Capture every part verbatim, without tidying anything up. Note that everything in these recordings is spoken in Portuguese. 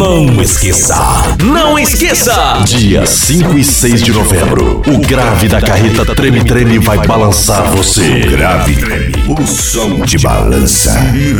Não esqueça, não esqueça! Dia cinco e seis de novembro, o grave da carreta Treme Treme vai balançar você. Grave Treme, o som de balança.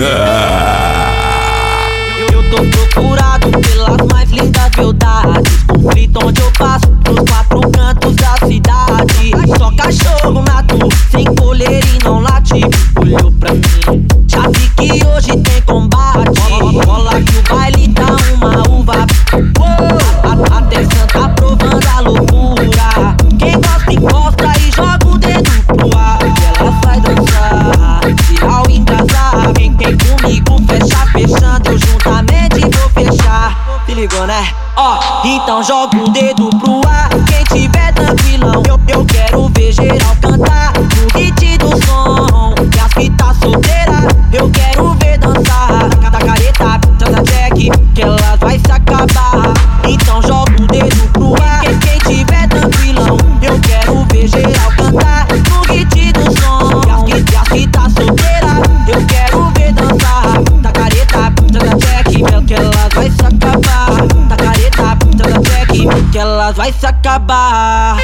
Eu tô procurado pelas mais lindas beldades. Conflito onde eu passo, nos quatro cantos da cidade. Só cachorro nato, sem coleira e não late. Olhou pra mim, já vi que hoje tem combate. Rola que o baile tá uma uva. Oh, a, a Terça tá provando a loucura. Quem gosta encosta e joga o dedo pro ar. Ela vai dançar, tirar o embrasar. Quem quer comigo fecha, fechando eu juntamente vou fechar. Se ligou, né? Ó, oh, então joga o dedo pro ar. Quem tiver tranquilão, eu, eu quero ver geral cantar no hit do som. E as que tá solteira, eu quero ver dançar. Da careta, tanta check, que elas vai se acabar. Então joga o dedo pro ar. Quem, quem tiver tranquilão, eu quero ver geral cantar no hit do som. E as que, e as que tá solteira, eu quero ver dançar. Da careta, tanta check, que elas vai se acabar. Da careta, tanta check, que elas vai se acabar.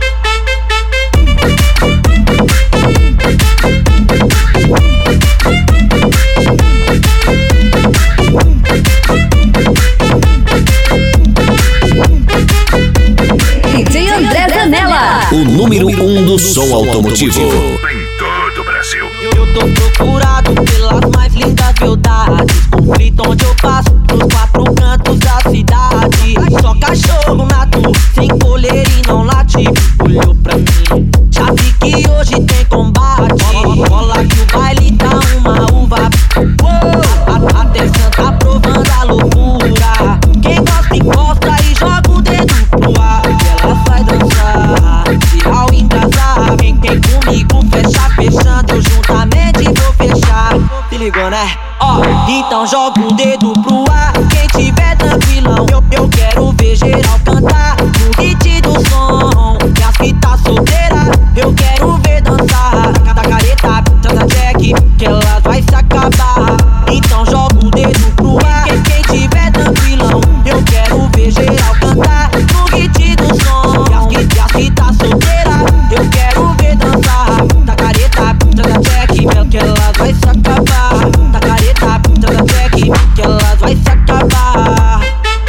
D J André Zanella, o número um do som automotivo em todo o Brasil. Eu tô procurado pelas mais lindas beldades. Conflito onde eu passo, nos quatro cantos da cidade. Só cachorro nato, sem coleira e não late. Olhou pra mim, já vi que hoje tem combate. Rola que o baile tá uma uva. Oh, a, a Terça tá provando a loucura. Quem gosta encosta e joga o dedo pro ar. Ela vai dançar, tirar o embrasar. Quem quer comigo fecha, fechando eu juntamente vou fechar. Se ligou, né? Ó, oh, então joga o dedo pro ar. Quem tiver tranquilão, eu, eu quero ver geral cantar no hit do som. E as que tá solteira, eu quero ver dançar. Da careta, tanta check, que elas vai se acabar. Então joga o dedo pro ar. Quem, quem tiver tranquilão, eu quero ver geral cantar no hit do som. E as que, e as que tá solteira, eu quero ver dançar. Da careta, tanta check, que elas vai se acabar. Da careta, tanta check, que elas vai se acabar.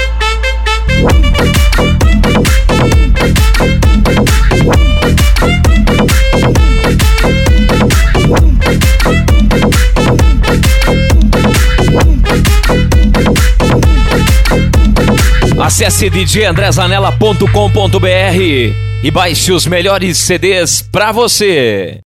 Acesse d j andré zanella ponto com ponto b r e baixe os melhores C Ds pra você.